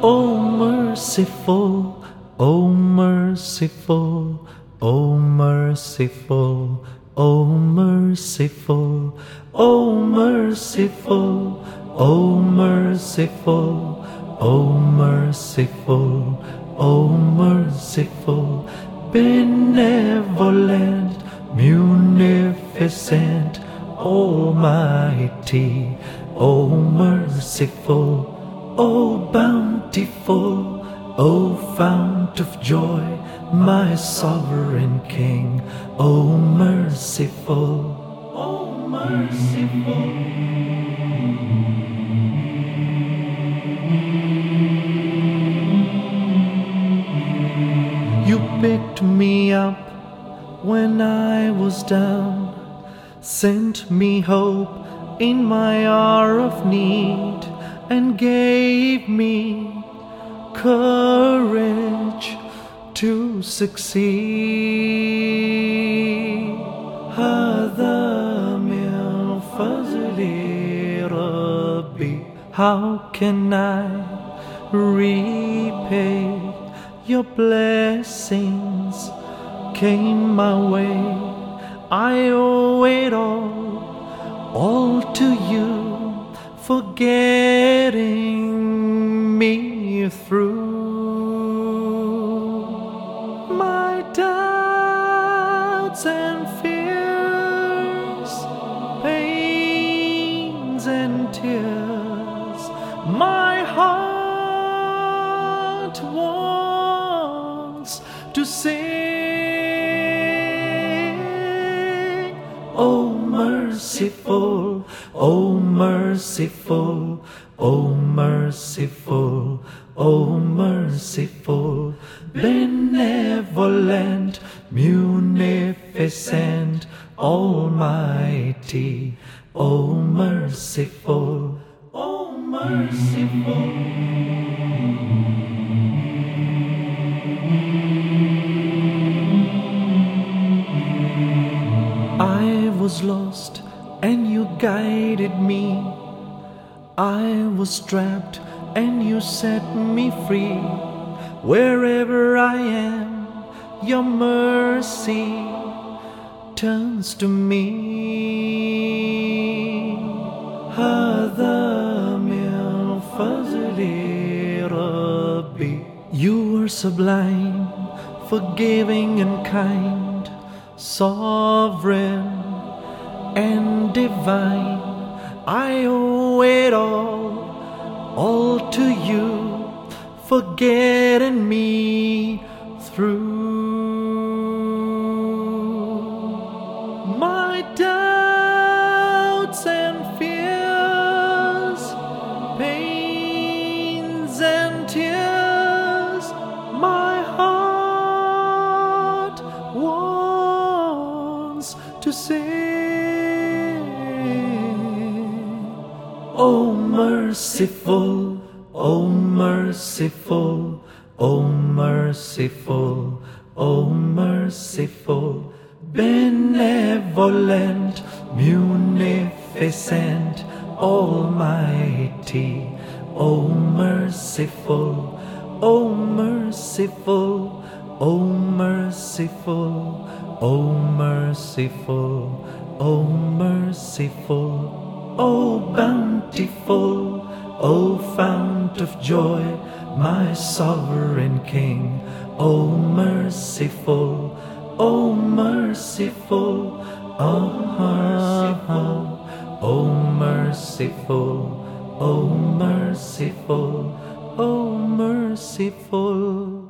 O merciful, O merciful, O merciful, O merciful, O merciful, O merciful, O merciful, O merciful, benevolent, munificent, almighty, O merciful, O bountiful, O fount of joy, my sovereign King, O merciful, O merciful. You picked me up when I was down, sent me hope in my hour of need, and gave me courage to succeed. هذا من فضل ربي. How can I repay your blessings? Came my way, I owe it all to you, for getting me through my doubts and fears, pains and tears. My heart wants to sing. Oh merciful, O merciful, O merciful, O merciful, benevolent, munificent, almighty, O merciful, O merciful. I was lost and you guided me. I was trapped and you set me free. Wherever I am, your mercy turns to me. هذا من فضل ربي. You are sublime, forgiving and kind, sovereign and divine. I owe it all to you, for getting me through my doubts and fears, pains and tears. My heart wants to sing. O merciful, O merciful, O merciful, O merciful, benevolent, munificent, almighty, O merciful, O merciful, O merciful, O merciful, O merciful, O bountiful, O fount of joy, my sovereign King, O merciful, O merciful, O merciful, O merciful, O merciful, O merciful.